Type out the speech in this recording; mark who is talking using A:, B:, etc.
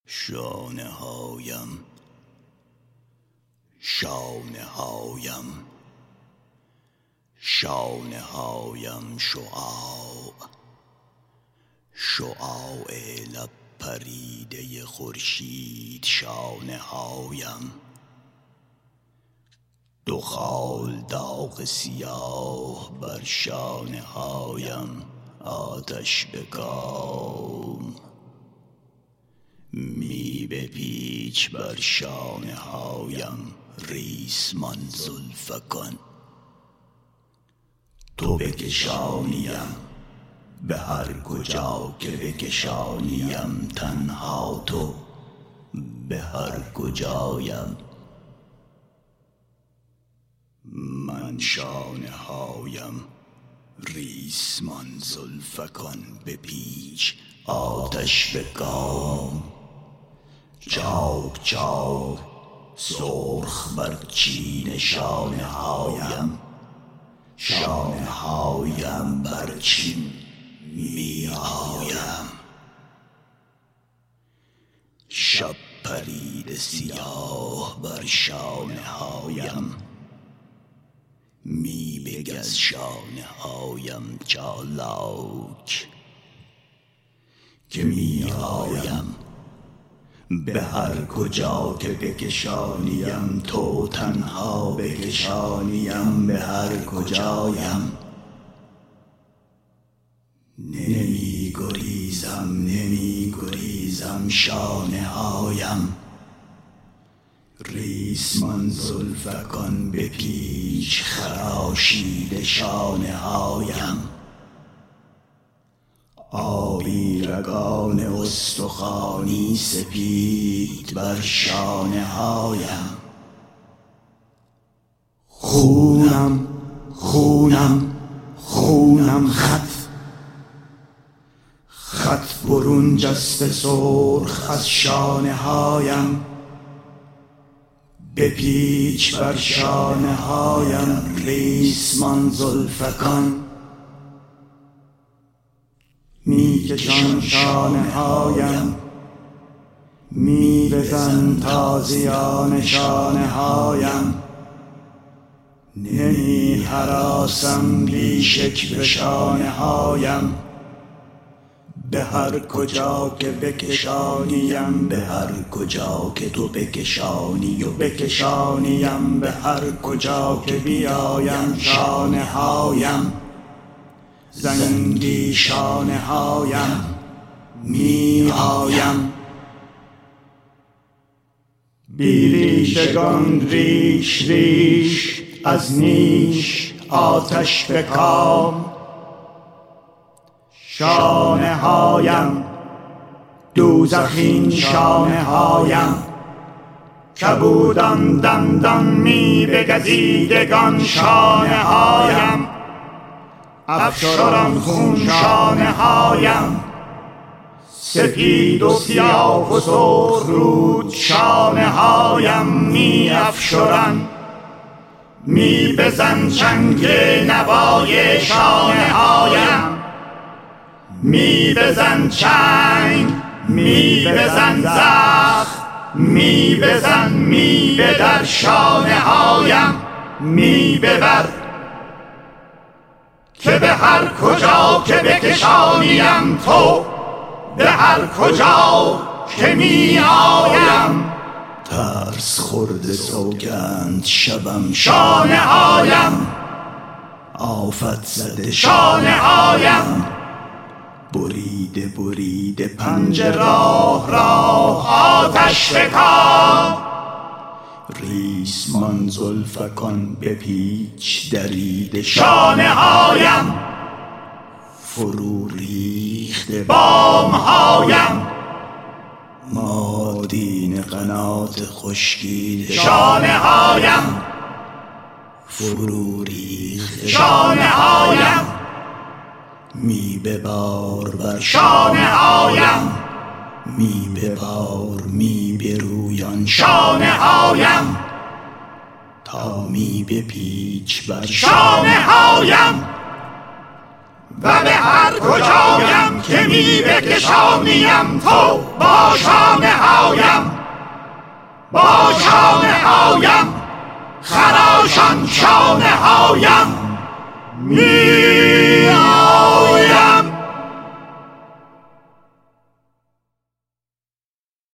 A: شانه هایم شانه هایم شانه هایم شعاع لب پریده خورشید شانه هایم دو خال داغ سیاه بر شانه هایم آتش به کام می بپیچ بر شانه هایم ریسمان زلفکان تو بکشانیم به هر کجا که بکشانیم تنها تو به هر کجایم من شانه هایم ریسمان زلفکان بپیچ آتش به کام چاک چاک سرخ بر چین شانه هایم شانه هایم بر چین می آیم شب پرید سیاه بر شانه هایم می بگز شانه هایم چالاک که می آیم به هر کجا که بکشانیم تو تنها بکشانیم به هر کجایم نمی گریزم شانه هایم ریسمان زلفکان بپیچ خراشیده شانه هایم آبی رگان استخوانی سپید بر شانه هایم خونم خط برون جسته سرخ از شانه هایم بپیچ بر شانه هایم ریسمان زلفکان میکشان شانه هایم میبزن تازیان شانه هایم نمی هراسم بی شکوه شانه هایم به هر کجا که بکشانیم به هر کجا که تو بکشانی و بکشانیم به هر کجا که بیایم شانه هایم زنگی شانه هایم می آیم بیریشگان ریش از نیش آتش به کام شانه هایم دوزخین شانه هایم کبودان دندان می بگزیدگان شانه هایم افشران خون شانه هایم سپید و سیاه و سرخ رود شانه هایم می افشران می بزن چنگ نوای شانه هایم می بزن چنگ می بزن زخم می بزن می بدر شانه هایم می ببر که به هر کجا که بکشانیم تو به هر کجا که می آیم ترس خورده سوگند شبم شانه هایم آفت زده شانه هایم بریده پنجه راه آتش بکام ریسمان زلفکان بپیچ دریده شانه هایم فرو ریخته بام هایم مادین قنات خشکیده شانه هایم فرو ریخته شانه هایم می ببار بر شانه هایم می ببار می برویان شانه هایم تا می بپیچ بر شانه هایم و به هر کجایم که می بکشانیم تو با شانه هایم، با شانه هایم خراشان شانه هایم.